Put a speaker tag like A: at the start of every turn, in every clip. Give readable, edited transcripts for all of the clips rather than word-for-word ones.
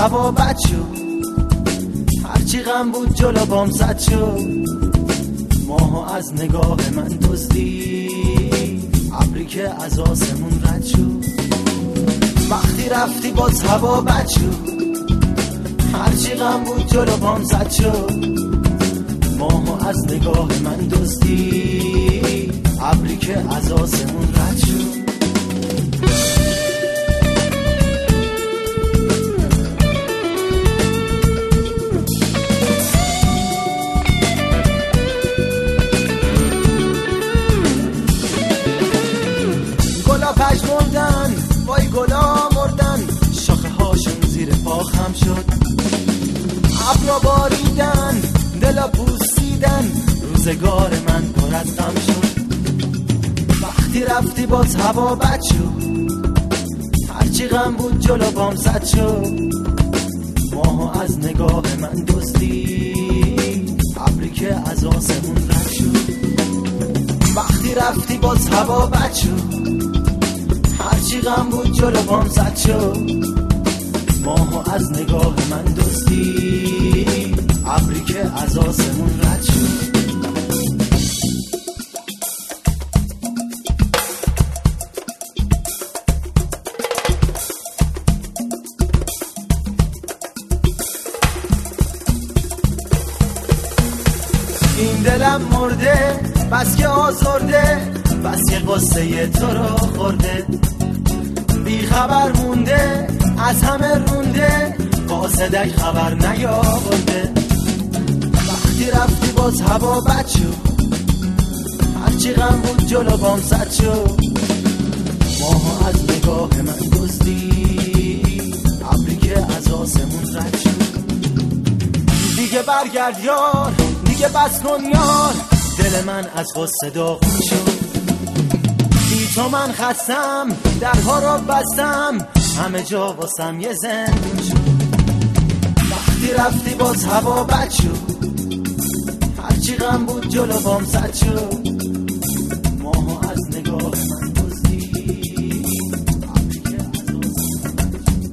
A: هوا بد شد، هرچی غم بود جلو بام زد شد. ماهو از نگاه من دزدی، ابری که از آسمون رد شد. وقتی رفتی باز هوا بد شد، هرچی غم بود جلو بام زد شد. ماهو از نگاه من دزدی، ابری که از آسمون رد شد. گلا پژمردن، وای گلا مردن، شاخه هاشون زیر پا خم شد. ابرا باریدن، دلا پوسیدن، روزگار من پر از غم شد. وقتی رفتی باز هوا بد شد، هرچی غم بود جلو بام زد شد. ماهو از نگاه من دزدی، ابری که از آسمون رد شد. وقتی رفتی باز هوا بد شد، هرچی غم بود جلو بام زد شد. ماهو از نگاه من دزدی، ابری که از آسمون رد شد. این دلم مرده بس که آزرده، بس که قصه تو رو خورده. بی خبر مونده از همه رونده، قاصدک خبر نیاورده. وقتی رفتی باز هوا بد شد، هرچی غم بود جلو بام زد شد. ماها از نگاه من دزدی، ابری که از آسمون رد شد. دیگه برگرد یار، دیگه بس کن یار، دل من از غصه داغون شد. بی تو من خستم، درها را بستم، همه جا واسم یه زندون شد. وقتی رفتی باز هوا بد شد، هرچی غم بود جلو بام زد شد. ماها از نگاه من دزدی، ابری که از آسمون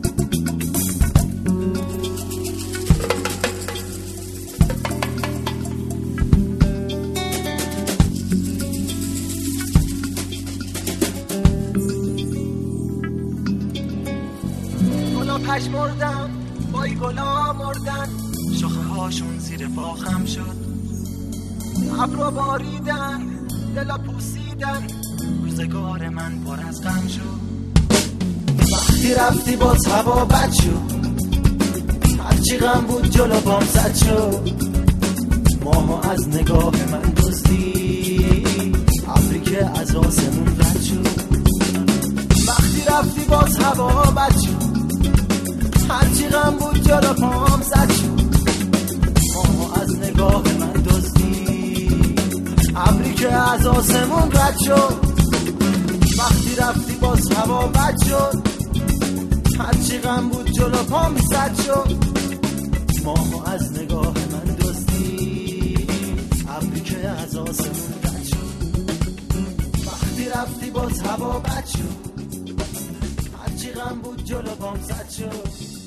A: پژمردن، وای گلا مردن، شاخه هاشون زیر پا خم شد. ابرا باریدن، دلا پوسیدن، روزگار من پر از غم شد. وقتی رفتی باز هوا بد شد، هرچی غم بود جلو بام زد شد. ماهو از نگاه من دزدی، ابری که از آسمون رد شد. وقتی رفتی باز هوا بد شد، هرچی غم بود جلو پام زد شد. ماهو از نگاه من دزدی، ابری که از آسمون رد شد. وقتی رفتی باز هوا بد شد، هرچی غم بود جلو پام زد شد. ماهو از نگاه من دزدی، ابری که از آسمون رد شد. وقتی رفتی باز هوا بد شد، هرچی غم بود جلو پام زد شد.